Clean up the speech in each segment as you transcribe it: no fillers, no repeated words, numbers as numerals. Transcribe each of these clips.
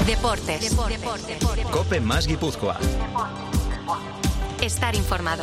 Deportes. COPE más Guipúzcoa. Estar informado.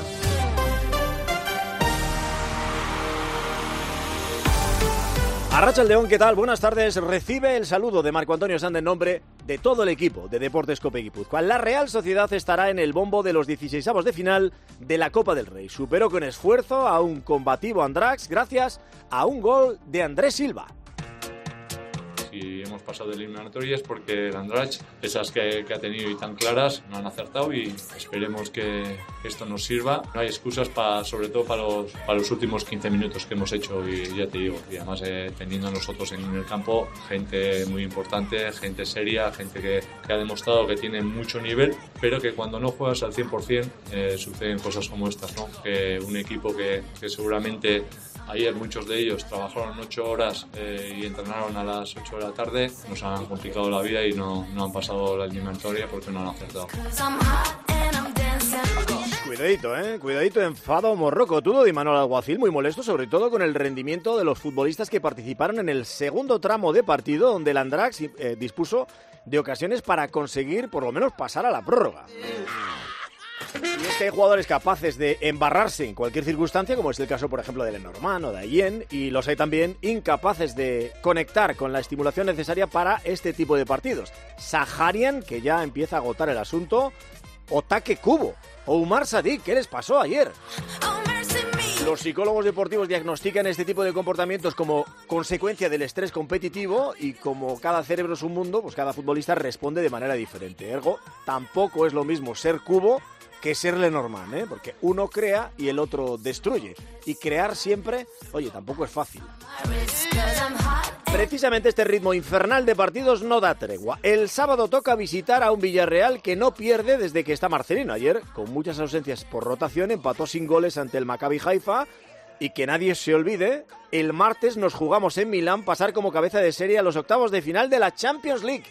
Arratsaldeon, ¿qué tal? Buenas tardes. Recibe el saludo de Marco Antonio Sand en nombre de todo el equipo de Deportes COPE Guipúzcoa. La Real Sociedad estará en el bombo de los 16avos de final de la Copa del Rey. Superó con esfuerzo a un combativo Andratx gracias a un gol de Andrés Silva. Si hemos pasado de eliminatorias porque el Andratx, esas que ha tenido y tan claras, no han acertado y esperemos que esto nos sirva. No hay excusas, sobre todo para los últimos 15 minutos que hemos hecho y ya te digo, y además teniendo a nosotros en el campo gente muy importante, gente seria, gente que ha demostrado que tiene mucho nivel, pero que cuando no juegas al 100% suceden cosas como estas, ¿no? Que un equipo que seguramente ayer muchos de ellos trabajaron 8 horas y entrenaron a las 8 de la tarde, nos han complicado la vida y no han pasado la eliminatoria porque no han acertado. Cuidadito, enfado morroco. Tudo de Manuel Alguacil, muy molesto, sobre todo con el rendimiento de los futbolistas que participaron en el segundo tramo de partido, donde el Andratx dispuso de ocasiones para conseguir por lo menos pasar a la prórroga. Y es que hay jugadores capaces de embarrarse en cualquier circunstancia, como es el caso, por ejemplo, de Lenormand o de Ayen, y los hay también incapaces de conectar con la estimulación necesaria para este tipo de partidos. Saharian, que ya empieza a agotar el asunto, o Take Kubo, o Umar Sadik, ¿qué les pasó ayer? Los psicólogos deportivos diagnostican este tipo de comportamientos como consecuencia del estrés competitivo y como cada cerebro es un mundo, pues cada futbolista responde de manera diferente. Ergo, tampoco es lo mismo ser Kubo que ser Lenormand, porque uno crea y el otro destruye. Y crear siempre, oye, tampoco es fácil. Precisamente este ritmo infernal de partidos no da tregua. El sábado toca visitar a un Villarreal que no pierde desde que está Marcelino. Ayer, con muchas ausencias por rotación, empató sin goles ante el Maccabi Haifa. Y que nadie se olvide, el martes nos jugamos en Milán pasar como cabeza de serie a los octavos de final de la Champions League.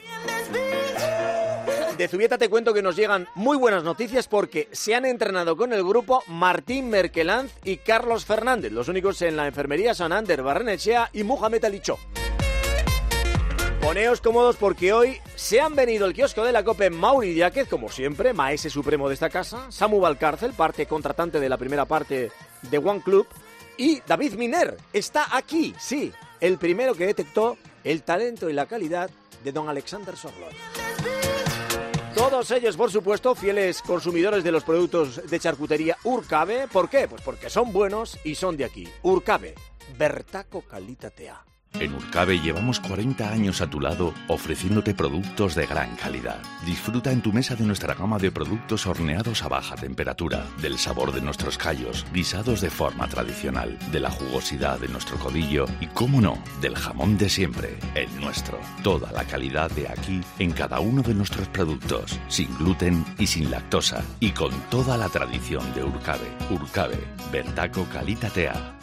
De Zubieta te cuento que nos llegan muy buenas noticias porque se han entrenado con el grupo Martín Merkelanz y Carlos Fernández. Los únicos en la enfermería son Ander Barrenechea y Mohamed Alicho. Poneos cómodos porque hoy se han venido el kiosco de la COPE Mauri Diáquez, como siempre, maese supremo de esta casa, Samu Valcárcel, parte contratante de la primera parte de One Club, y David Miner está aquí, sí, el primero que detectó el talento y la calidad de don Alexander Sorloth. Todos ellos, por supuesto, fieles consumidores de los productos de charcutería Urcabe. ¿Por qué? Pues porque son buenos y son de aquí. Urcabe, bertako kalitatea. En Urcabe llevamos 40 años a tu lado ofreciéndote productos de gran calidad. Disfruta en tu mesa de nuestra gama de productos horneados a baja temperatura, del sabor de nuestros callos, guisados de forma tradicional, de la jugosidad de nuestro codillo y, cómo no, del jamón de siempre, el nuestro. Toda la calidad de aquí en cada uno de nuestros productos, sin gluten y sin lactosa, y con toda la tradición de Urcabe. Urcabe, bertako kalitatea.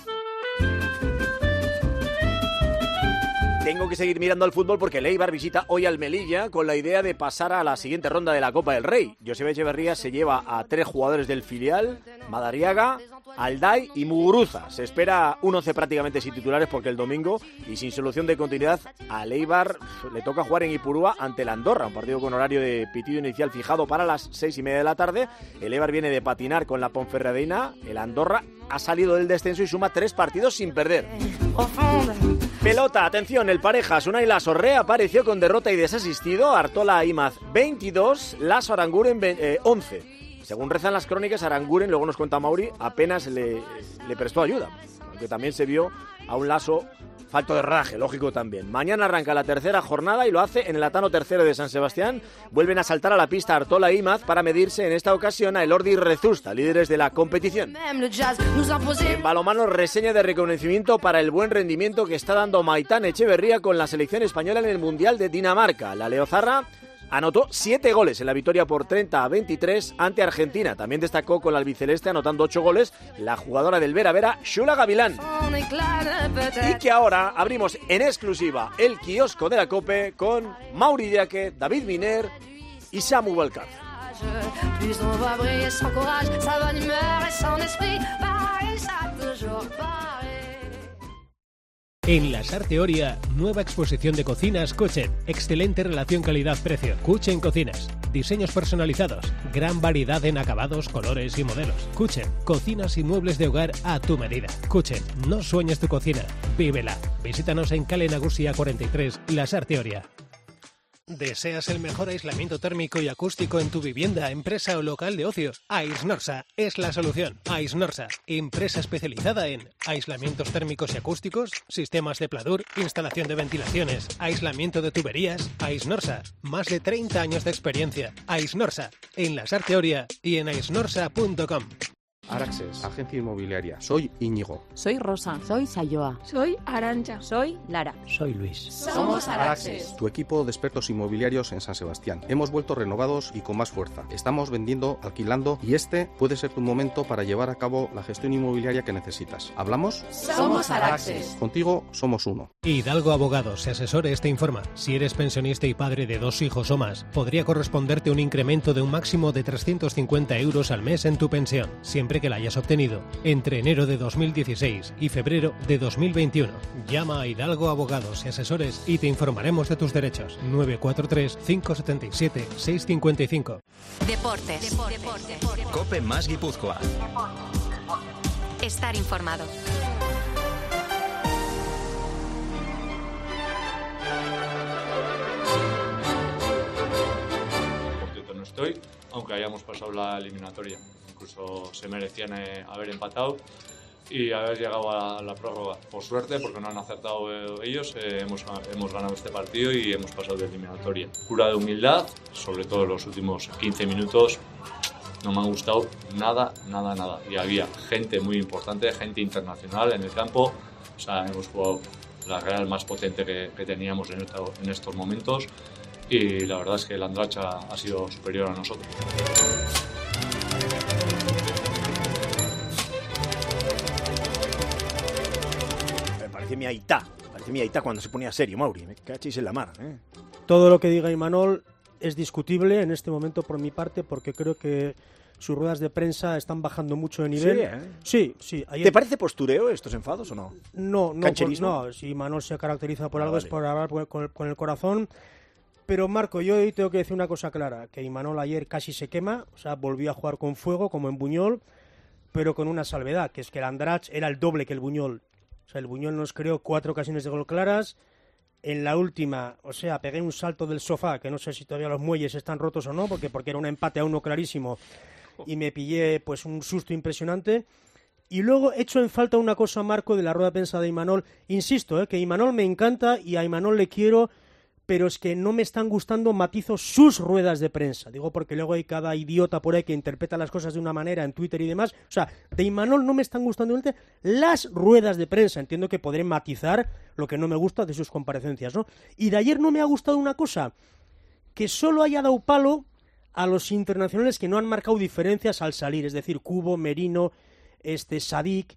Tengo que seguir mirando al fútbol porque el Eibar visita hoy al Melilla con la idea de pasar a la siguiente ronda de la Copa del Rey. Joseba Echeverría se lleva a 3 jugadores del filial, Madariaga, Alday y Muguruza. Se espera un 11 prácticamente sin titulares porque el domingo, y sin solución de continuidad, al Eibar le toca jugar en Ipurúa ante el Andorra, un partido con horario de pitido inicial fijado para las 6:30 de la tarde. El Eibar viene de patinar con la Ponferradina, el Andorra ha salido del descenso y suma 3 partidos sin perder. Pelota, atención, el Parejas, Unai Laso reapareció con derrota y desasistido. Artola Imaz 22, Laso Aranguren 11. Según rezan las crónicas, Aranguren, luego nos cuenta Mauri, apenas le prestó ayuda, aunque también se vio a un Laso falto de rodaje, lógico también. Mañana arranca la tercera jornada y lo hace en el Atano tercero de San Sebastián. Vuelven a saltar a la pista Artola e Imaz para medirse en esta ocasión a Elordi y Rezusta, líderes de la competición. En balonmano, reseña de reconocimiento para el buen rendimiento que está dando Maitán Echeverría con la selección española en el Mundial de Dinamarca. La Leozarra anotó 7 goles en la victoria por 30-23 ante Argentina. También destacó con la albiceleste anotando 8 goles la jugadora del Vera Vera, Shula Gavilán. Y que ahora abrimos en exclusiva el kiosco de la COPE con Mauri Diáquez, David Miner y Samu Valcárcel. En la Sarteoria, nueva exposición de cocinas Kuchen. Excelente relación calidad-precio. Kuchen Cocinas. Diseños personalizados. Gran variedad en acabados, colores y modelos. Kuchen. Cocinas y muebles de hogar a tu medida. Kuchen. No sueñes tu cocina. Vívela. Visítanos en Calle Nagusia 43, La Sarteoria. ¿Deseas el mejor aislamiento térmico y acústico en tu vivienda, empresa o local de ocio? Aisnorsa es la solución. Aisnorsa, empresa especializada en aislamientos térmicos y acústicos, sistemas de pladur, instalación de ventilaciones, aislamiento de tuberías. Aisnorsa, más de 30 años de experiencia. Aisnorsa, en La Sarteoria y en aisnorsa.com. Araxes, agencia inmobiliaria. Soy Íñigo. Soy Rosa. Soy Sayoa. Soy Arantxa. Soy Lara. Soy Luis. Somos Araxes. Tu equipo de expertos inmobiliarios en San Sebastián. Hemos vuelto renovados y con más fuerza. Estamos vendiendo, alquilando y este puede ser tu momento para llevar a cabo la gestión inmobiliaria que necesitas. ¿Hablamos? Somos Araxes. Contigo somos uno. Hidalgo Abogados se asesora y te informa. Si eres pensionista y padre de 2 hijos o más, podría corresponderte un incremento de un máximo de 350 euros al mes en tu pensión, siempre que la hayas obtenido entre enero de 2016 y febrero de 2021. Llama a Hidalgo Abogados y Asesores y te informaremos de tus derechos. 943 577 655. Deportes. Cope más Guipúzcoa. Estar informado. Contento no estoy, aunque hayamos pasado la eliminatoria. Incluso se merecían haber empatado y haber llegado a la prórroga. Por suerte, porque no han acertado ellos, hemos ganado este partido y hemos pasado de eliminatoria. Cura de humildad, sobre todo los últimos 15 minutos, no me han gustado nada. Y había gente muy importante, gente internacional en el campo. O sea, hemos jugado la Real más potente que teníamos en estos momentos y la verdad es que el Andratx ha sido superior a nosotros. Parece mi Aitá cuando se ponía serio, Mauri. Me cachis en la mar, ¿eh? Todo lo que diga Imanol es discutible en este momento por mi parte, porque creo que sus ruedas de prensa están bajando mucho de nivel. Sí, ayer... ¿Te parece postureo estos enfados o no? No, si Imanol se caracteriza por algo, vale. Es por hablar con el corazón. Pero Marco, yo hoy tengo que decir una cosa clara, que Imanol ayer casi se quema, o sea, volvió a jugar con fuego, como en Buñol, pero con una salvedad, que es que el Andratx era el doble que el Buñol. O sea, el Buñol nos creó 4 ocasiones de gol claras. En la última, o sea, pegué un salto del sofá, que no sé si todavía los muelles están rotos o no, porque era un empate a 1 clarísimo, y me pillé pues un susto impresionante. Y luego he hecho en falta una cosa, Marco, de la rueda de prensa de Imanol. Insisto, que Imanol me encanta y a Imanol le quiero, pero es que no me están gustando, matizo, sus ruedas de prensa. Digo porque luego hay cada idiota por ahí que interpreta las cosas de una manera en Twitter y demás. O sea, de Imanol no me están gustando las ruedas de prensa. Entiendo que podré matizar lo que no me gusta de sus comparecencias, ¿no? Y de ayer no me ha gustado una cosa, que solo haya dado palo a los internacionales que no han marcado diferencias al salir. Es decir, Cubo, Merino, Sadik,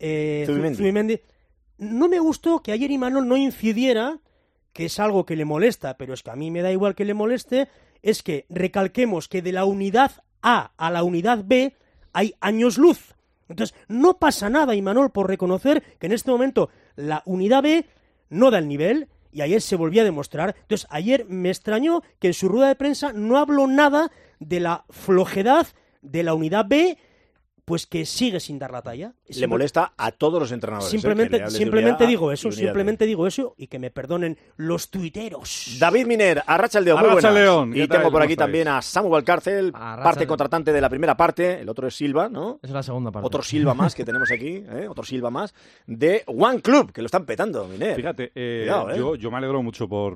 Zubimendi. No me gustó que ayer Imanol no incidiera, que es algo que le molesta, pero es que a mí me da igual que le moleste, es que recalquemos que de la unidad A a la unidad B hay años luz. Entonces, no pasa nada, Imanol, por reconocer que en este momento la unidad B no da el nivel, y ayer se volvía a demostrar. Entonces, ayer me extrañó que en su rueda de prensa no habló nada de la flojedad de la unidad B, pues que sigue sin dar la talla. Le molesta a todos los entrenadores. Simplemente digo eso, y que me perdonen los tuiteros. David Miner, Arratsaldeon, muy buenas. Y tengo por aquí también a Samu Valcárcel, parte contratante de la primera parte, el otro es Silva, ¿no? Es la segunda parte. Otro Silva más que tenemos aquí, otro Silva más, de One Club, que lo están petando, Miner. Fíjate, cuidado, yo me alegro mucho por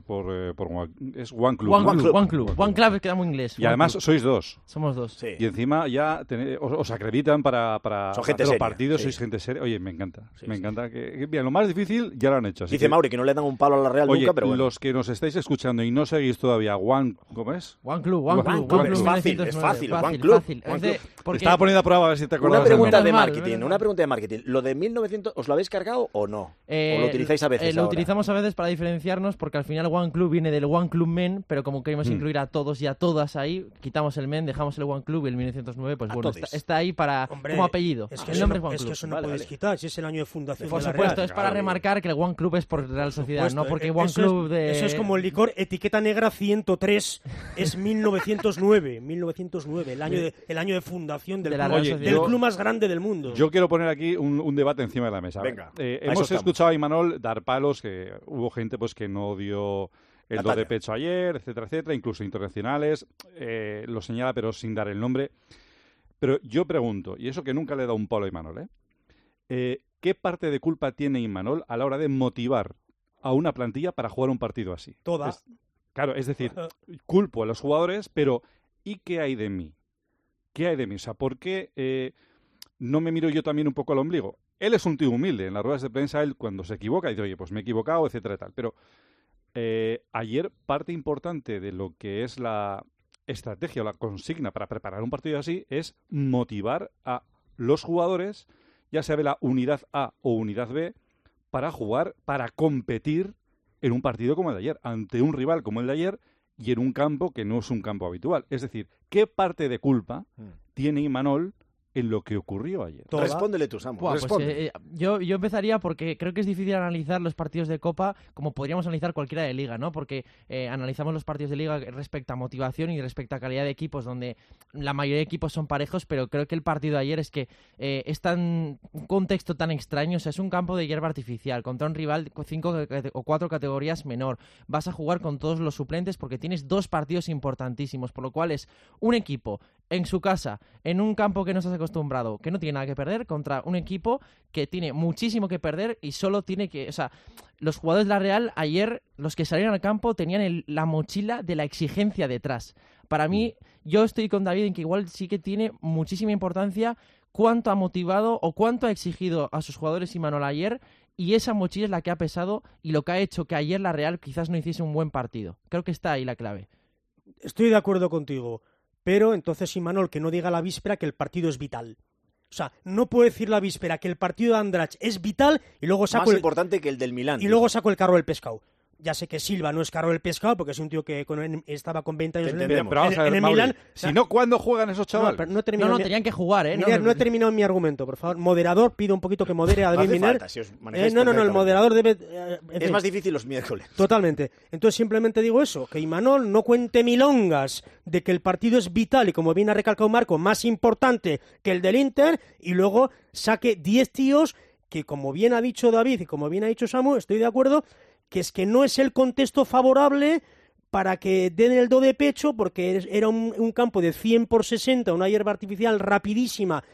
es One Club. One Club queda muy inglés. Y además sois 2. Somos 2. Sí. Y encima ya os acreditan para hacer los partidos, sois gente seria. Oye, me encanta. Me encanta. Que bien, lo más difícil ya lo han hecho. Dice Mauri que no le dan un palo a la Real nunca, pero bueno. Los que nos estáis escuchando y no seguís todavía ¿cómo es? One Club. Es fácil. One Club. Estaba poniendo a prueba a ver si te acordabas. Una pregunta de marketing. ¿Lo de 1900 os lo habéis cargado o no? ¿O lo utilizáis a veces Lo utilizamos a veces para diferenciarnos, porque al final One Club viene del One Club Men, pero como queremos incluir a todos y a todas ahí, quitamos el Men, dejamos el One Club y el 1909, pues bueno, está ahí para como apellido. Es que el nombre es One Es Club. que eso no puedes quitar, si es el año de fundación Por de la supuesto, Real. es para remarcar que el One Club es por Real Sociedad, no porque One Eso Club de... Eso es como el licor etiqueta negra 103, es 1909, el año de fundación del club más grande del mundo. Yo quiero poner aquí un debate encima de la mesa. Venga, hemos escuchado a Imanol dar palos, que hubo gente pues que no dio el do de pecho ayer, etcétera, etcétera, incluso internacionales, lo señala pero sin dar el nombre. Pero yo pregunto, y eso que nunca le he dado un palo a Imanol, ¿qué parte de culpa tiene Imanol a la hora de motivar a una plantilla para jugar un partido así? Toda. Claro, es decir, culpo a los jugadores, pero ¿y qué hay de mí? ¿Qué hay de mí? O sea, ¿por qué no me miro yo también un poco al ombligo? Él es un tío humilde. En las ruedas de prensa, él cuando se equivoca dice, oye, pues me he equivocado, etcétera, tal. Pero ayer parte importante de lo que es la estrategia o la consigna para preparar un partido así es motivar a los jugadores, ya sea de la unidad A o unidad B, para jugar, para competir en un partido como el de ayer, ante un rival como el de ayer y en un campo que no es un campo habitual. Es decir, ¿qué parte de culpa tiene Imanol en lo que ocurrió ayer? Respóndele tú, Samu. Pues, yo empezaría porque creo que es difícil analizar los partidos de Copa como podríamos analizar cualquiera de Liga, ¿no? Porque analizamos los partidos de Liga respecto a motivación y respecto a calidad de equipos, donde la mayoría de equipos son parejos, pero creo que el partido de ayer es que es un contexto tan extraño, o sea, es un campo de hierba artificial contra un rival 5 o 4 categorías menor. Vas a jugar con todos los suplentes porque tienes 2 partidos importantísimos, por lo cual es un equipo en su casa, en un campo que no estás acostumbrado, que no tiene nada que perder, contra un equipo que tiene muchísimo que perder y solo tiene que... O sea, los jugadores de la Real ayer, los que salieron al campo, tenían la mochila de la exigencia detrás. Para mí, yo estoy con David en que igual sí que tiene muchísima importancia cuánto ha motivado o cuánto ha exigido a sus jugadores Imanol ayer, y esa mochila es la que ha pesado y lo que ha hecho que ayer la Real quizás no hiciese un buen partido. Creo que está ahí la clave. Estoy de acuerdo contigo. Pero entonces Imanol que no diga la víspera que el partido es vital. O sea, no puedo decir la víspera que el partido de Andratx es vital y luego saco más importante que el del Milán. Y luego saco el carro del pescado. Ya sé que Silva no es carro del pescado porque es un tío que estaba con 20 años en el Milán. Si no, ¿cuándo juegan esos chavales? No, tenían que jugar, ¿eh? No he terminado mi argumento, por favor. Moderador, pido un poquito que modere a David Miner. El moderador debe... es más difícil los miércoles. Totalmente. Entonces simplemente digo eso, que Imanol no cuente milongas de que el partido es vital y, como bien ha recalcado Marco, más importante que el del Inter, y luego saque 10 tíos que, como bien ha dicho David y como bien ha dicho Samu, estoy de acuerdo, que es que no es el contexto favorable para que den el do de pecho, porque era un campo de 100/60, una hierba artificial rapidísima,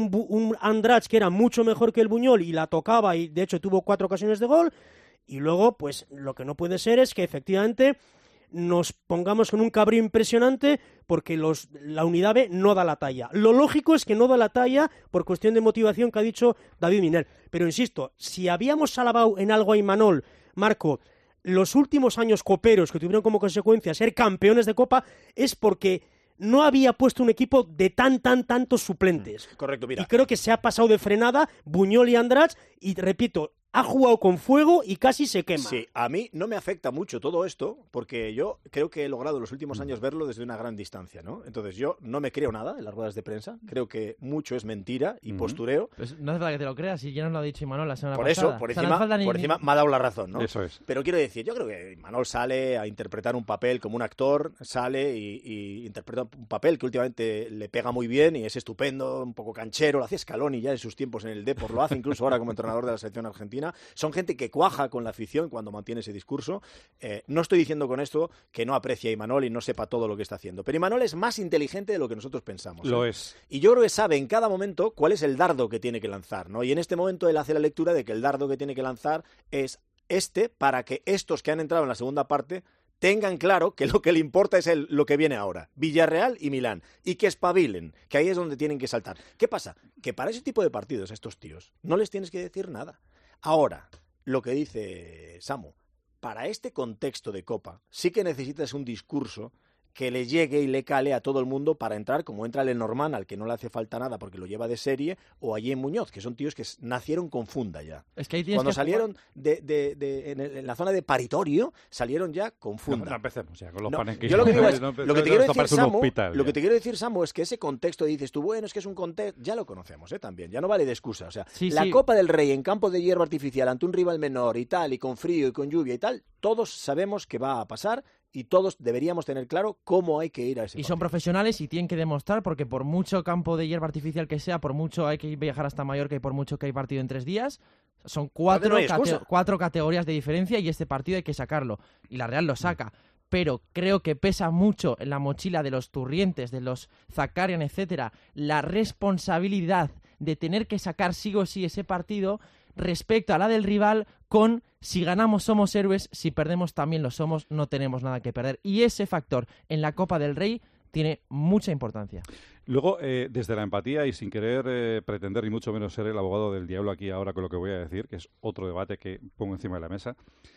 un Andratx que era mucho mejor que el Buñol y la tocaba y de hecho tuvo 4 ocasiones de gol, y luego pues lo que no puede ser es que efectivamente nos pongamos con un cabreo impresionante porque la unidad B no da la talla. Lo lógico es que no da la talla por cuestión de motivación que ha dicho David Miner, pero insisto, si habíamos alabado en algo a Imanol, Marco, los últimos años coperos que tuvieron como consecuencia ser campeones de Copa, es porque no había puesto un equipo de tantos suplentes. Correcto, mira. Y creo que se ha pasado de frenada Buñol y Andratx, y repito, ha jugado con fuego y casi se quema. Sí, a mí no me afecta mucho todo esto, porque yo creo que he logrado en los últimos años verlo desde una gran distancia, ¿no? Entonces yo no me creo nada en las ruedas de prensa, creo que mucho es mentira y postureo. Pues no hace falta que te lo creas, si ya nos lo ha dicho Imanol la semana Por pasada. eso, por encima me ha dado la razón, ¿no? Eso es. Pero quiero decir, yo creo que Imanol sale a interpretar un papel como un actor, sale y interpreta un papel que últimamente le pega muy bien y es estupendo, un poco canchero, lo hacía Scaloni ya en sus tiempos en el Depor, lo hace incluso ahora como entrenador de la selección argentina. Son gente que cuaja con la afición cuando mantiene ese discurso. No estoy diciendo con esto que no aprecie a Imanol y no sepa todo lo que está haciendo, pero Imanol es más inteligente de lo que nosotros pensamos. Lo es. Y yo creo que sabe en cada momento cuál es el dardo que tiene que lanzar, ¿no? Y en este momento él hace la lectura de que el dardo que tiene que lanzar es para que estos que han entrado en la segunda parte tengan claro que lo que le importa es lo que viene ahora, Villarreal y Milán, y que espabilen, que ahí es donde tienen que saltar. ¿Qué pasa? Que para ese tipo de partidos a estos tíos no les tienes que decir nada. Ahora, lo que dice Samu, para este contexto de Copa sí que necesitas un discurso que le llegue y le cale a todo el mundo para entrar, como entra Lenormand, al que no le hace falta nada porque lo lleva de serie, o allí en Muñoz, que son tíos que nacieron con funda ya. Es que ahí cuando salieron en la zona de paritorio, salieron ya con funda. No empecemos ya con los panenquismos. Yo lo que digo es, lo que te quiero decir, Samu, es que ese contexto, dices tú, bueno, es que es un contexto, ya lo conocemos, también, ya no vale de excusa. O sea, Copa del Rey en campo de hierba artificial ante un rival menor y tal, y con frío y con lluvia y tal, todos sabemos que va a pasar. Y todos deberíamos tener claro cómo hay que ir a ese partido. Y son profesionales y tienen que demostrar, porque por mucho campo de hierba artificial que sea, por mucho hay que viajar hasta Mallorca y por mucho que hay partido en 3 días, son cuatro categorías de diferencia y este partido hay que sacarlo. Y la Real lo saca. Pero creo que pesa mucho en la mochila de los Turrientes, de los Zakarian, etcétera, la responsabilidad de tener que sacar sí o sí ese partido respecto a la del rival con si ganamos somos héroes, si perdemos también lo somos, no tenemos nada que perder. Y ese factor en la Copa del Rey tiene mucha importancia. Luego, desde la empatía y sin querer pretender ni mucho menos ser el abogado del diablo aquí ahora con lo que voy a decir, que es otro debate que pongo encima de la mesa,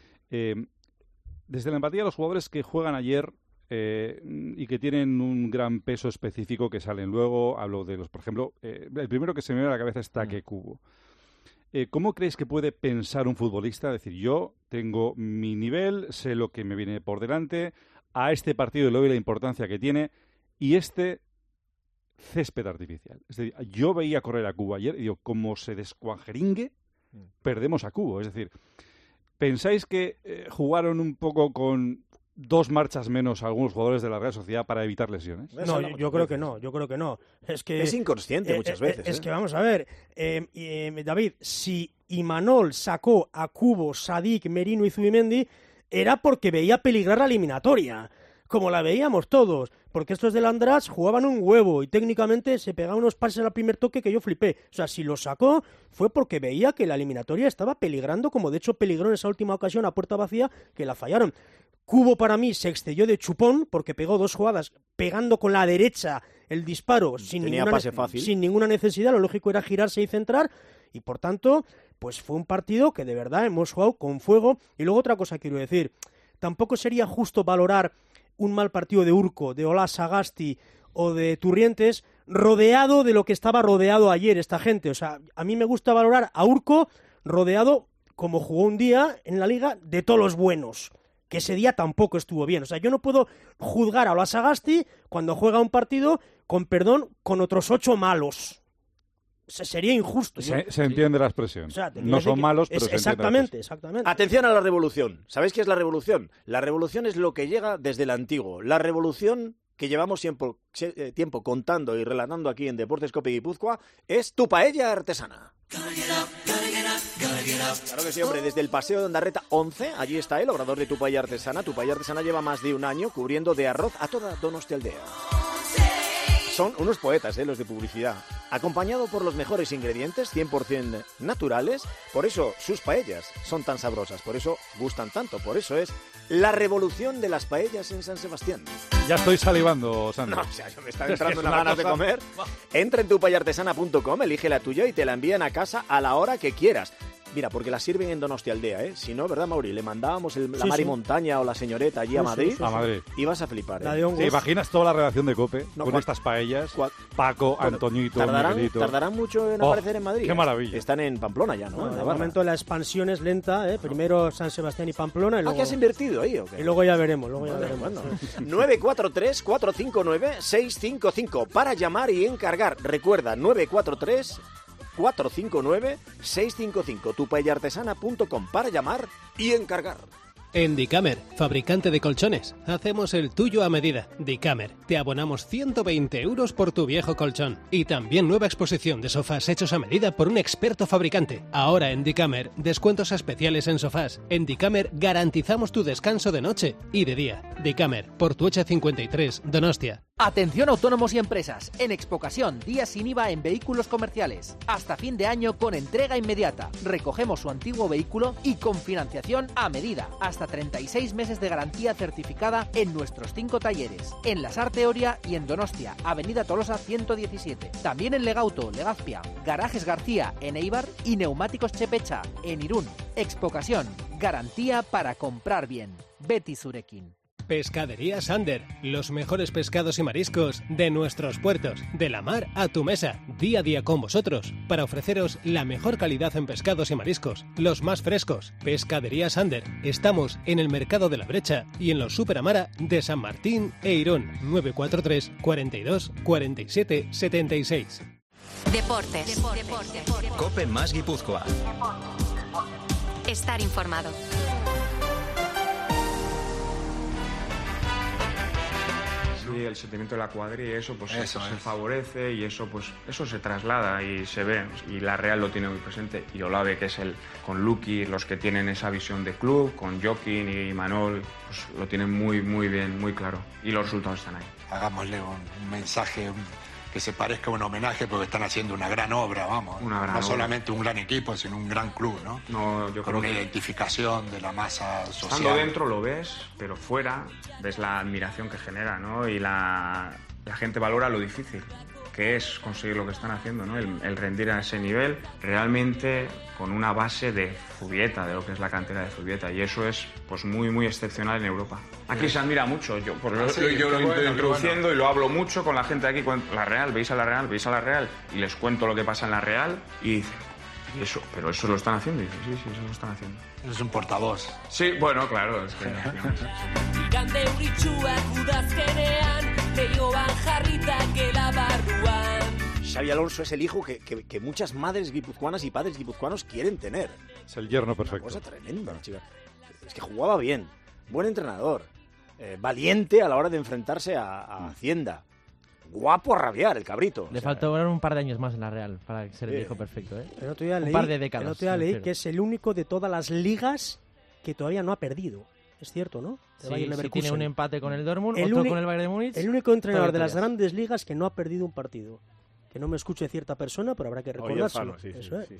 desde la empatía los jugadores que juegan ayer y que tienen un gran peso específico que salen luego, hablo de los, por ejemplo, el primero que se me viene a la cabeza es Take Kubo. ¿Cómo crees que puede pensar un futbolista? Decir, yo tengo mi nivel, sé lo que me viene por delante, a este partido le doy la importancia que tiene, y este césped artificial. Es decir, yo veía correr a Kubo ayer y digo, como se descuajeringue, perdemos a Kubo. Es decir, ¿pensáis que jugaron un poco con 2 marchas menos algunos jugadores de la Real Sociedad para evitar lesiones? No, yo creo que no. Es que es inconsciente muchas veces. Es que vamos a ver, David, si Imanol sacó a Kubo, Sadik, Merino y Zubimendi, era porque veía peligrar la eliminatoria, como la veíamos todos, porque estos del Andratx jugaban un huevo y técnicamente se pegaban unos pases al primer toque que yo flipé. O sea, si lo sacó fue porque veía que la eliminatoria estaba peligrando, como de hecho peligró en esa última ocasión a puerta vacía, que la fallaron. Kubo para mí se excedió de chupón porque pegó 2 jugadas pegando con la derecha el disparo sin ninguna necesidad. Lo lógico era girarse y centrar y por tanto pues fue un partido que de verdad hemos jugado con fuego. Y luego otra cosa quiero decir, tampoco sería justo valorar un mal partido de Urco, de Ola Sagasti o de Turrientes rodeado de lo que estaba rodeado ayer esta gente. O sea, a mí me gusta valorar a Urco rodeado como jugó un día en la Liga de todos los buenos, que ese día tampoco estuvo bien. O sea, yo no puedo juzgar a Ola Sagasti cuando juega un partido, con perdón, con otros 8 malos. Sería injusto. Se entiende la expresión. O sea, no son malos, pero se exactamente. Atención a la revolución. ¿Sabéis qué es la revolución? La revolución es lo que llega desde el antiguo. La revolución que llevamos tiempo contando y relatando aquí en Deportes Cope Guipúzcoa es tu paella artesana. Claro que sí, hombre, desde el Paseo de Ondarreta 11, allí está el obrador de tu paella artesana. Tu paella artesana lleva más de un año cubriendo de arroz a toda Donostialdea. Son unos poetas, los de publicidad, acompañado por los mejores ingredientes, 100% naturales. Por eso sus paellas son tan sabrosas, por eso gustan tanto, por eso es la revolución de las paellas en San Sebastián. Ya estoy salivando, Sandro. No, o sea, me están entrando unas ganas de comer. Entra en tupaellartesana.com, elige la tuya y te la envían a casa a la hora que quieras. Mira, porque la sirven en Donostialdea, ¿eh? Si no, ¿verdad, Mauri? Le mandábamos la Mari Montaña o la señoreta allí a Madrid. A Madrid. Ibas a flipar, ¿eh? ¿Te imaginas toda la redacción de COPE con estas paellas? Paco, Antoñito, Miguelito. ¿Tardarán mucho en aparecer en Madrid? ¡Qué maravilla! Están en Pamplona ya, ¿no? De momento la expansión es lenta, ¿eh? Primero San Sebastián y Pamplona y luego... ¿Qué has invertido ahí o qué? Y luego ya veremos, Bueno. 943-459-655 para llamar y encargar. Recuerda, 943-459-655. tupaellartesana.com para llamar y encargar. En Dicamer, fabricante de colchones, hacemos el tuyo a medida. Dicamer, te abonamos 120 € por tu viejo colchón. Y también nueva exposición de sofás hechos a medida por un experto fabricante. Ahora en Dicamer, descuentos especiales en sofás. En Dicamer garantizamos tu descanso de noche y de día. Dicamer, Portuecha 53, Donostia. Atención autónomos y empresas, en Expocasión, días sin IVA en vehículos comerciales. Hasta fin de año con entrega inmediata. Recogemos su antiguo vehículo y con financiación a medida. Hasta 36 meses de garantía certificada en nuestros 5 talleres. En Lasarte Oria y en Donostia, Avenida Tolosa 117. También en Legauto, Legazpia, Garajes García en Eibar y Neumáticos Chepecha en Irún. Expocasión, garantía para comprar bien. Beti Zurekin. Pescadería Sander, los mejores pescados y mariscos de nuestros puertos, de la mar a tu mesa, día a día con vosotros, para ofreceros la mejor calidad en pescados y mariscos, los más frescos. Pescadería Sander, estamos en el Mercado de la Brecha y en los Superamara de San Martín e Irún, 943 42 47 76. Deportes. Cope más Guipúzcoa. Estar informado. Sí, el sentimiento de la cuadrilla, eso pues eso se favorece y eso pues eso se traslada y se ve, y la Real lo tiene muy presente, y Olave, que es el con Luqui, los que tienen esa visión de club, con Joaquín y Manol, pues lo tienen muy bien, muy claro, y los resultados están ahí. Hagámosle un mensaje que se parezca a un homenaje, porque están haciendo una gran obra, vamos. No solamente un gran equipo, sino un gran club, ¿no? Yo con creo una que identificación de la masa social. Estando dentro lo ves, pero fuera ves la admiración que genera, ¿no? Y la gente valora lo difícil que es conseguir lo que están haciendo, ¿no? El rendir a ese nivel, realmente con una base de Zubieta, de lo que es la cantera de Zubieta, y eso es pues muy excepcional en Europa. Aquí se admira mucho, yo lo estoy introduciendo y lo hablo mucho con la gente de aquí, la Real, veis a la Real, y les cuento lo que pasa en la Real, y dicen, ¿y eso? ¿Pero eso lo están haciendo? Y dicen, sí, eso lo están haciendo. Es un portavoz. Sí, bueno, claro, es que... Xabi Alonso es el hijo que muchas madres guipuzcoanas y padres guipuzcoanos quieren tener. Es el yerno perfecto. Una cosa tremenda, chica. Es que jugaba bien, buen entrenador, valiente a la hora de enfrentarse a Hacienda. Guapo a rabiar, el cabrito. Le faltó un par de años más en la Real para ser el hijo perfecto, ¿eh? El otro día un par de décadas. El otro día leí que es el único de todas las ligas que todavía no ha perdido. Es cierto, ¿no? Sí, tiene un empate con el Dortmund, otro con el Bayern de Múnich. El único entrenador de las grandes ligas que no ha perdido un partido. Que no me escuche cierta persona, pero habrá que recordárselo. Sí.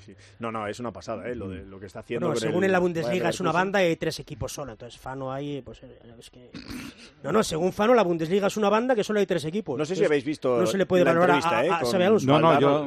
No, es una pasada, lo que está haciendo. Bueno, según en la Bundesliga es una banda y hay 3 equipos solo, entonces Fano ahí, pues es que... No, según Fano la Bundesliga es una banda que solo hay 3 equipos. No sé si habéis visto no se le puede valorar a Xabi Alonso. No, yo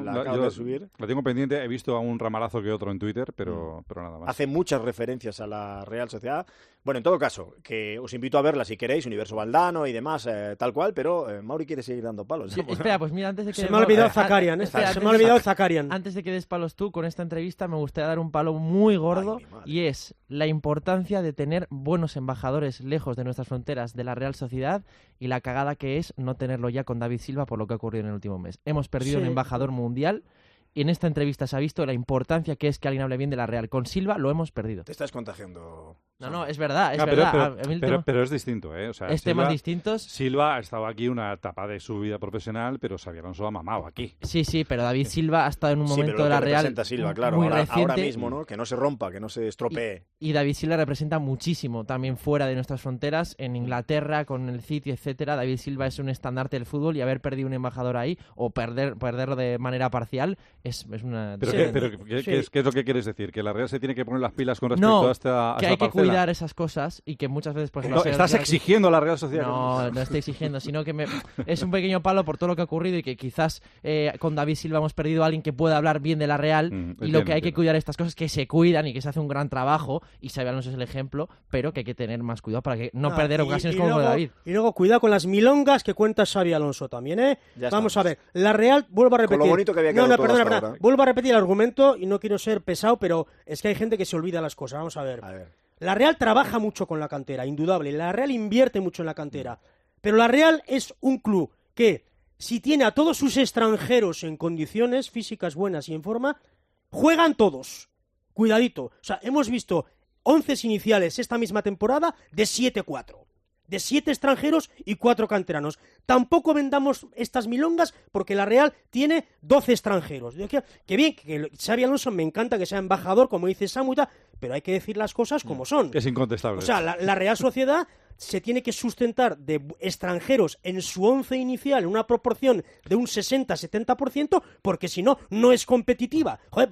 la tengo pendiente, he visto a un ramalazo que otro en Twitter, pero nada más. Hace muchas referencias a la Real Sociedad. Bueno, en todo caso, que os invito a verla si queréis, Universo Valdano y demás, tal cual, pero Mauri quiere seguir dando palos. Sí, espera, pues mira, antes de que... Se me ha olvidado Zakarian, se me ha olvidado Zakarian. Antes de que des palos tú, con esta entrevista me gustaría dar un palo muy gordo, y es la importancia de tener buenos embajadores lejos de nuestras fronteras de la Real Sociedad, y la cagada que es no tenerlo ya con David Silva por lo que ha ocurrido en el último mes. Hemos perdido un embajador mundial, y en esta entrevista se ha visto la importancia que es que alguien hable bien de la Real. Con Silva lo hemos perdido. Te estás contagiando. No, es verdad, es verdad. Pero es distinto, ¿eh? O sea, temas distintos. Silva ha estado aquí una etapa de su vida profesional, pero Xabi Alonso ha mamado aquí. Sí, pero David Silva ha estado en un momento de la Real Silva, claro, muy reciente. Ahora mismo, ¿no? Que no se rompa, que no se estropee. Y David Silva representa muchísimo también fuera de nuestras fronteras, en Inglaterra, con el City, etcétera. David Silva es un estandarte del fútbol, y haber perdido un embajador ahí, o perderlo de manera parcial, es una... ¿Qué es lo que quieres decir? ¿Que la Real se tiene que poner las pilas con respecto a esta que hay que cuidar esas cosas, y que muchas veces... Pues, ¿Estás exigiendo a la Real Sociedad? No estoy exigiendo, sino que es un pequeño palo por todo lo que ha ocurrido, y que quizás con David Silva hemos perdido a alguien que pueda hablar bien de la Real, y lo que hay que cuidar estas cosas, que se cuidan y que se hace un gran trabajo, y Xabi Alonso es el ejemplo, pero que hay que tener más cuidado para que no perder ocasiones como David. Y luego cuidado con las milongas que cuenta Xabi Alonso también, ¿eh? Vamos a ver, la Real, vuelvo a repetir... Con lo bonito que había quedado perdona, vuelvo a repetir el argumento, y no quiero ser pesado, pero es que hay gente que se olvida las cosas. Vamos a ver. La Real trabaja mucho con la cantera, indudable. La Real invierte mucho en la cantera. Pero la Real es un club que, si tiene a todos sus extranjeros en condiciones físicas buenas y en forma, juegan todos. Cuidadito. O sea, hemos visto 11 iniciales esta misma temporada de 7-4. De 7 extranjeros y 4 canteranos. Tampoco vendamos estas milongas, porque la Real tiene 12 extranjeros. Que bien, que Xabi Alonso me encanta que sea embajador, como dice Samu, pero hay que decir las cosas como son. Es incontestable. O sea, la Real Sociedad se tiene que sustentar de extranjeros en su 11 inicial en una proporción de un 60-70%, porque si no, no es competitiva. Joder,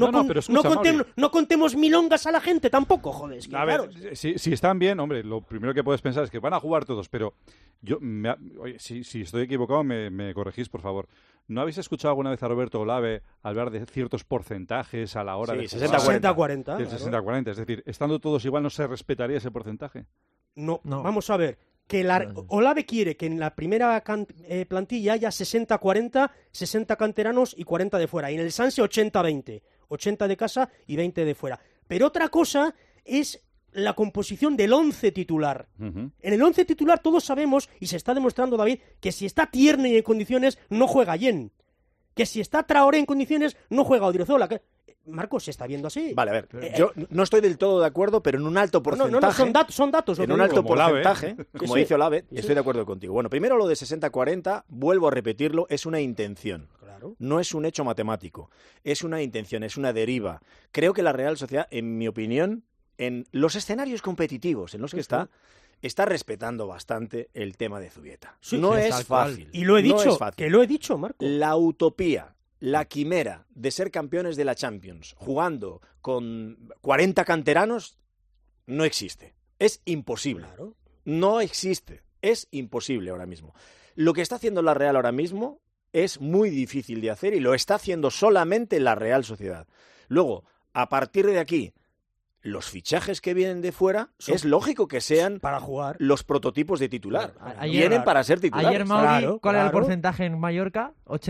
no contemos milongas a la gente tampoco, joder. Es que, claro. Si están bien, hombre, lo primero que puedes pensar es que van a jugar todos, pero oye, si estoy equivocado, me corregís, por favor. ¿No habéis escuchado alguna vez a Roberto Olave hablar de ciertos porcentajes a la hora de jugar? 60-40. El 60-40, es decir, estando todos igual, ¿no se respetaría ese porcentaje? No, vamos a ver. que Olave quiere que en la primera plantilla haya 60-40, 60 canteranos y 40 de fuera. Y en el Sanse 80-20. 80 de casa y 20 de fuera. Pero otra cosa es la composición del 11 titular. En el 11 titular todos sabemos, y se está demostrando, David, que si está Tierney en condiciones, no juega Yen. Que si está Traoré en condiciones, no juega Odriozola. Marcos, se está viendo así. Vale, a ver, yo no estoy del todo de acuerdo, pero en un alto porcentaje... No, son datos. En un alto porcentaje, como dice Olave, estoy de acuerdo contigo. Bueno, primero lo de 60-40, vuelvo a repetirlo, es una intención. Claro. No es un hecho matemático. Es una intención, es una deriva. Creo que la Real Sociedad, en mi opinión, en los escenarios competitivos en los que está respetando bastante el tema de Zubieta. No es fácil. Y lo he dicho, que lo he dicho, Marco. La utopía, la quimera de ser campeones de la Champions jugando con 40 canteranos no existe. Es imposible. Claro. No existe. Es imposible ahora mismo. Lo que está haciendo la Real ahora mismo es muy difícil de hacer y lo está haciendo solamente la Real Sociedad. Luego, a partir de aquí, los fichajes que vienen de fuera, es lógico que sean para jugar los prototipos de titular. Vienen para ser titulares. Ayer, Mauri, ¿cuál era el porcentaje en Mallorca?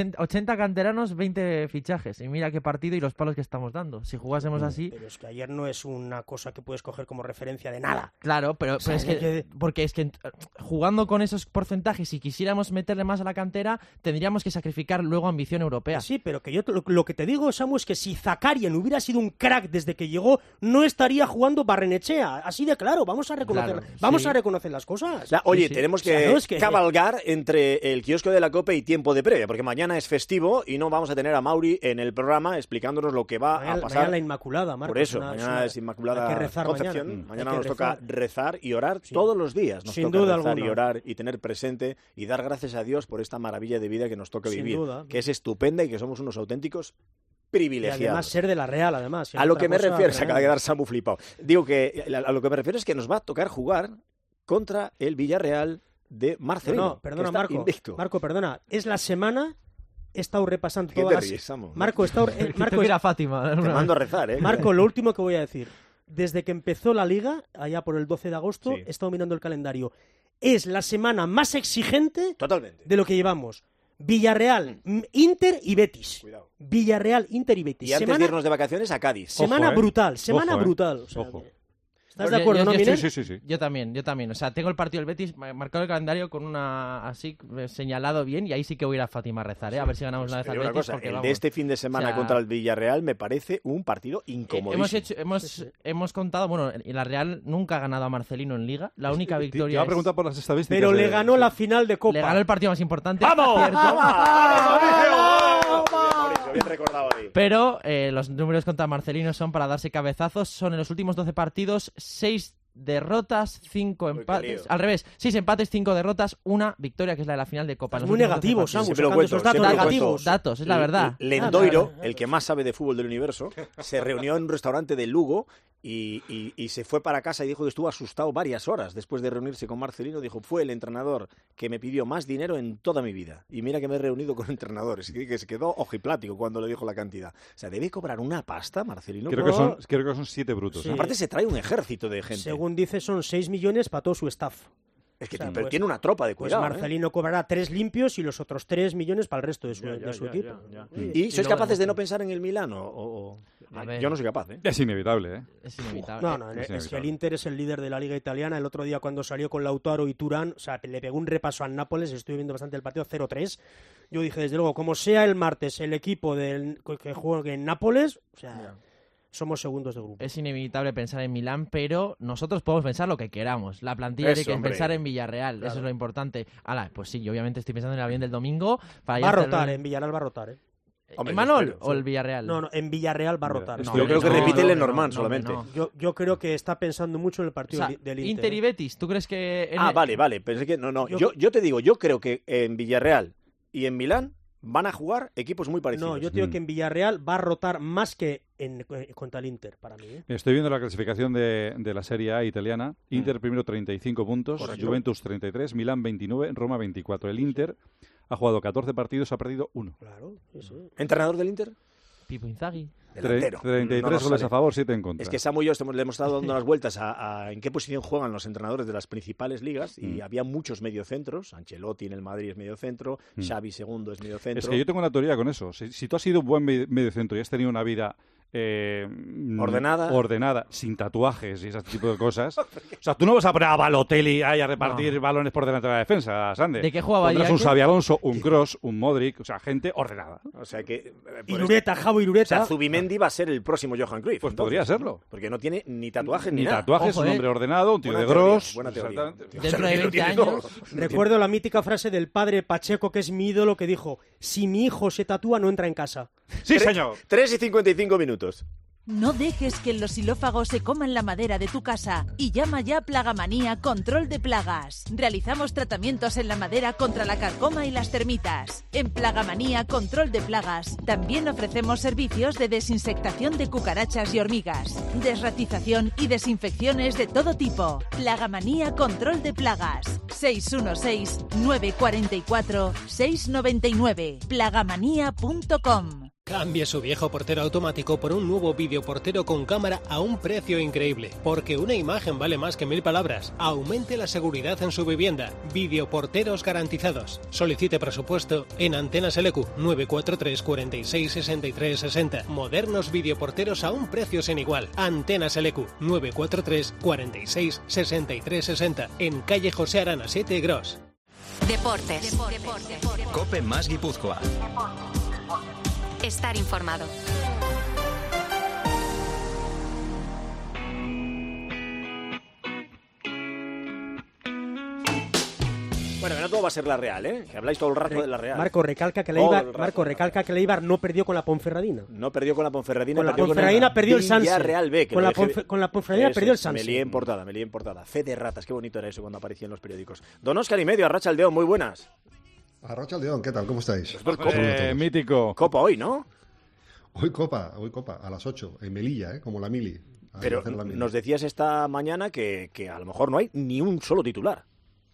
80 canteranos, 20 fichajes. Y mira qué partido y los palos que estamos dando. Si jugásemos así... Pero es que ayer no es una cosa que puedes coger como referencia de nada. Claro, pero es que... Porque es que jugando con esos porcentajes, si quisiéramos meterle más a la cantera, tendríamos que sacrificar luego ambición europea. Sí, pero que yo lo que te digo, Samu, es que si Zakarian hubiera sido un crack desde que llegó, no estaría jugando Barrenechea, así de claro, vamos a reconocer, a reconocer las cosas. Oye, tenemos que cabalgar entre el kiosco de la COPE y tiempo de previa, porque mañana es festivo y no vamos a tener a Mauri en el programa explicándonos lo que va a pasar. Mañana la Inmaculada, Marcos. Por eso, mañana es Inmaculada Concepción. Mañana nos toca rezar y orar todos los días. Nos Sin toca duda rezar alguna. y orar y tener presente y dar gracias a Dios por esta maravilla de vida que nos toca vivir, que es estupenda y que somos unos auténticos privilegiados. Y además ser de la Real, además. A lo que me refiero, se acaba de quedar Samu flipado. Digo que a lo que me refiero es que nos va a tocar jugar contra el Villarreal de Marcelino. No, perdona, que está Marco. Invicto. Marco, perdona. Es la semana... He estado repasando ¿Qué todas te ríes, Samu? Marco, Marco era Fátima. Te mando a rezar, ¿eh? Marco, lo último que voy a decir. Desde que empezó la Liga, allá por el 12 de agosto, he estado mirando el calendario. Es la semana más exigente de lo que llevamos. Villarreal, Inter y Betis. Cuidado. Villarreal, Inter y Betis. Y antes de irnos de vacaciones a Cádiz. Semana brutal, brutal. O sea, ¿estás de acuerdo, no, Miguel? Sí. Yo también. O sea, tengo el partido del Betis marcado el calendario con una así señalado bien y ahí sí que voy a ir a Fátima a rezar, ¿eh? A ver si ganamos una vez al Betis. Cosa, porque, el de este fin de semana contra el Villarreal me parece un partido incomodísimo. Hemos contado, bueno, la Real nunca ha ganado a Marcelino en Liga. La única victoria Te iba a preguntar por las estadísticas. Pero le ganó la final de Copa. Le ganó el partido más importante. ¡Vamos! Bien recordado ahí. Pero los números contra Marcelino son para darse cabezazos. Son en los últimos 12 partidos 6 derrotas, 5 empates. Al revés, 6 empates, 5 derrotas, 1 victoria, que es la de la final de Copa. Es muy negativo, Samu, esos datos negativos. Datos, es la verdad. Lendoiro, el que más sabe de fútbol del universo, se reunió en un restaurante de Lugo y se fue para casa y dijo que estuvo asustado varias horas después de reunirse con Marcelino. Dijo, fue el entrenador que me pidió más dinero en toda mi vida. Y mira que me he reunido con entrenadores. Y que se quedó ojiplático cuando le dijo la cantidad. O sea, debe cobrar una pasta, Marcelino. Creo que son 7 brutos. Sí. Aparte se trae un ejército de gente. Según dice, son 6 millones para todo su staff. Es que pero tiene una tropa de cuidado. Pues Marcelino cobrará 3 limpios y los otros 3 millones para el resto de su equipo. ¿Y sois capaces de no pensar en el Milán? Yo no soy capaz, ¿eh? Es inevitable, ¿eh? Es inevitable. No, es que el Inter es el líder de la Liga Italiana. El otro día cuando salió con Lautaro y Turán, o sea, le pegó un repaso al Nápoles, estoy viendo bastante el partido, 0-3. Yo dije, desde luego, como sea el martes el equipo que juegue en Nápoles, o sea... Somos segundos de grupo. Es inevitable pensar en Milán, pero nosotros podemos pensar lo que queramos. La plantilla tiene que pensar en Villarreal, claro. Eso es lo importante. Pues sí, yo obviamente estoy pensando en el avión del domingo. Va a rotar, en Villarreal va a rotar, ¿Manol o el Villarreal? No, en Villarreal va a rotar. Yo creo que repite el Lenormand solamente. Yo creo que está pensando mucho en el partido del Inter. Inter y Betis, ¿tú crees que...? Vale, pensé que... No, yo te digo, yo creo que en Villarreal y en Milán van a jugar equipos muy parecidos. No, yo digo que en Villarreal va a rotar más que contra el Inter, para mí. Estoy viendo la clasificación de la Serie A italiana. Inter primero 35 puntos, correcto. Juventus 33, Milán 29, Roma 24. El Inter ha jugado 14 partidos, ha perdido 1. Claro, sí. ¿Entrenador del Inter? Pippo Inzaghi. delantero. 33 goles a favor, 7 en contra. Es que Samu y yo le hemos estado dando unas vueltas a en qué posición juegan los entrenadores de las principales ligas y había muchos mediocentros. Ancelotti en el Madrid es mediocentro, Xavi segundo es mediocentro. Es que yo tengo una teoría con eso. Si tú has sido un buen mediocentro y has tenido una vida ordenada, sin tatuajes y ese tipo de cosas. O sea, tú no vas a poner a Balotelli ahí a repartir balones por delante de la defensa, Sande. ¿De qué jugaba Pondrás un Xabi Alonso, un Kroos, un Modric, o sea, gente ordenada. O sea que... Javo Irureta. O sea, Zubimendi va a ser el próximo Johan Cruyff. Pues podría serlo. Porque no tiene ni tatuajes ni nada. Tatuajes, un hombre ordenado, un tío de Gross. Buena teoría. Dentro de 20 años... Recuerdo la mítica frase del padre Pacheco, que es mi ídolo, que dijo: si mi hijo se tatúa, no entra en casa. Sí, señor. 3:55 minutos. No dejes que los xilófagos se coman la madera de tu casa y llama ya Plagamanía Control de Plagas. Realizamos tratamientos en la madera contra la carcoma y las termitas. En Plagamanía Control de Plagas también ofrecemos servicios de desinsectación de cucarachas y hormigas, desratización y desinfecciones de todo tipo. Plagamanía Control de Plagas. 616-944-699. Plagamanía.com. Cambie su viejo portero automático por un nuevo videoportero con cámara a un precio increíble. Porque una imagen vale más que 1000 palabras. Aumente la seguridad en su vivienda. Videoporteros garantizados. Solicite presupuesto en Antenas LQ 943 46 63 60. Modernos videoporteros a un precio sin igual. Antenas LQ 943 46 63 60. En calle José Arana 7 Gros. Deportes. Cope más Guipúzcoa. Estar informado. Bueno, que no todo va a ser la Real, ¿eh? Que habláis todo el rato de la Real. Marco recalca que el Eibar no perdió con la Ponferradina. No perdió con la Ponferradina. Con la Ponferradina perdió el Sanse. Real B. Con la Ponferradina perdió el Sanse. Me lié en portada. Fe de ratas, qué bonito era eso cuando aparecía en los periódicos. Don Óscar y medio, Arratsaldeon, muy buenas. Arratsaldeon, ¿qué tal? ¿Cómo estáis? Mítico. Copa hoy, ¿no? Hoy Copa, a las 8, en Melilla, como la Mili. Pero nos decías esta mañana que a lo mejor no hay ni un solo titular.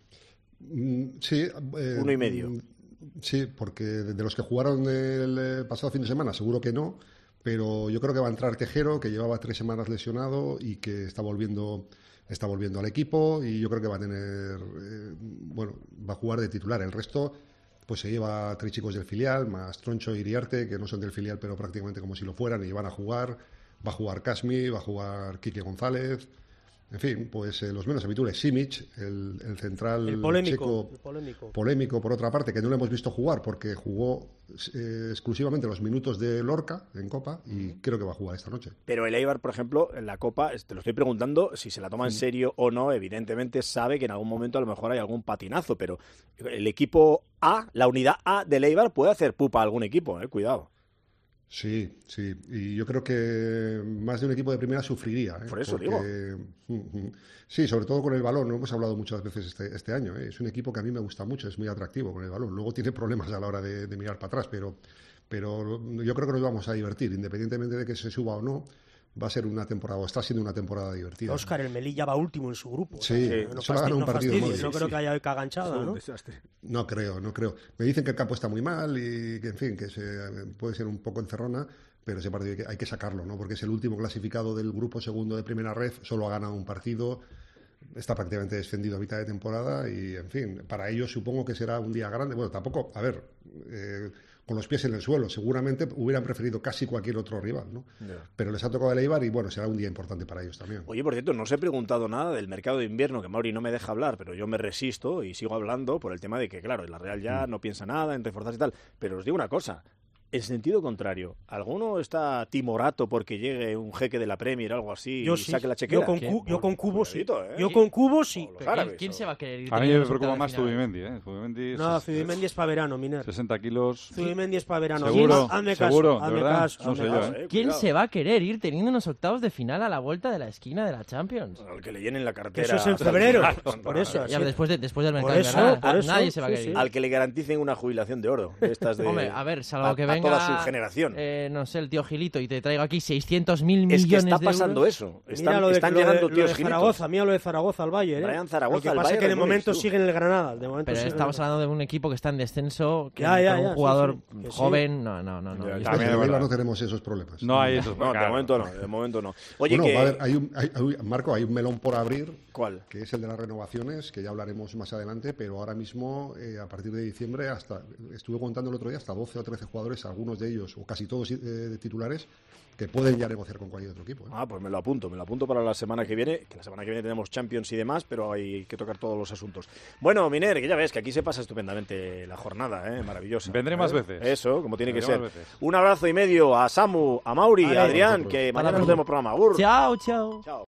Sí. 1,5. Sí, porque de los que jugaron el pasado fin de semana, seguro que no, pero yo creo que va a entrar Tejero, que llevaba 3 semanas lesionado y que está volviendo al equipo, y yo creo que va a tener, va a jugar de titular. El resto, pues se lleva 3 chicos del filial, más Troncho y Iriarte, que no son del filial, pero prácticamente como si lo fueran, y van a jugar. Va a jugar Kasmi, va a jugar Quique González. En fin, pues los menos habituales. Simic, el central checo, polémico por otra parte, que no lo hemos visto jugar porque jugó exclusivamente los minutos de Lorca en Copa, y creo que va a jugar esta noche. Pero el Eibar, por ejemplo, en la Copa, te lo estoy preguntando si se la toma en serio o no. Evidentemente sabe que en algún momento a lo mejor hay algún patinazo, pero el equipo A, la unidad A del Eibar, puede hacer pupa a algún equipo, cuidado. Sí, y yo creo que más de un equipo de primera sufriría. Por eso digo. Sí, sobre todo con el balón, lo hemos hablado muchas veces este año. Es un equipo que a mí me gusta mucho, es muy atractivo con el balón. Luego tiene problemas a la hora de mirar para atrás, pero yo creo que nos vamos a divertir, independientemente de que se suba o no. Va a ser una temporada, o está siendo una temporada divertida. Óscar, el Melilla va último en su grupo. Sí, solo ha ganado un partido. No creo que haya caganchada, ¿no? No creo. Me dicen que el campo está muy mal y que, en fin, que puede ser un poco encerrona, pero ese partido hay que sacarlo, ¿no? Porque es el último clasificado del grupo segundo de primera red, solo ha ganado un partido, está prácticamente descendido a mitad de temporada y, en fin, para ellos supongo que será un día grande. Bueno, tampoco, a ver... con los pies en el suelo, seguramente hubieran preferido casi cualquier otro rival, ¿no? Yeah. Pero les ha tocado el Eibar y bueno, será un día importante para ellos también. Oye, por cierto, no os he preguntado nada del mercado de invierno, que Mauri no me deja hablar, pero yo me resisto y sigo hablando por el tema de que, claro, la Real ya no piensa nada en reforzarse y tal, pero os digo una cosa, en sentido contrario, ¿alguno está timorato porque llegue un jeque de la Premier o algo así y saque la chequera? Yo con Cubo sí. Yo con Cubo sí. ¿Quién se va a querer ir? A mí me preocupa más Zubimendi, No, Zubimendi es para verano, Miner. 60 kilos. Zubimendi es para verano. Hazme caso. No sé yo, ¿Quién se va a querer ir teniendo unos octavos de final a la vuelta de la esquina de la Champions? Al que le llenen la cartera. Eso es en febrero. Por eso. Ya, después del mercado invernal. Nadie se va a querer ir. Al que le garanticen una jubilación de oro. Hombre, a ver, salvo que venga venga, toda su generación. No sé, el tío Gilito y te traigo aquí 600.000 millones es que está de pasando euros. eso. Están llegando tíos tíos de Gilitos. Zaragoza, mira lo de Zaragoza al Bayern. Brian Zaragoza, lo que al pasa es Bayern que de de Múnich, momento sigue en el Granada. De momento Pero estamos hablando de un equipo que está en descenso, que Ya, con un jugador sí. joven. No. En Eibar no tenemos esos problemas. No hay esos problemas. De momento no. Oye, bueno, que... Marco, hay un melón por abrir. ¿Cuál? Que es el de las renovaciones, que ya hablaremos más adelante, pero ahora mismo, a partir de diciembre, estuve contando el otro día, hasta 12 o 13 jugadores, algunos de ellos, o casi todos de titulares, que pueden ya negociar con cualquier otro equipo. Pues me lo apunto para la semana que viene, que la semana que viene tenemos Champions y demás, pero hay que tocar todos los asuntos. Bueno, Miner, que ya ves que aquí se pasa estupendamente la jornada, maravillosa. Vendré más veces. Eso, como tiene que ser. Un 1,5 abrazo a Samu, a Mauri, a Adrián, que mañana nos vemos programa. Chao.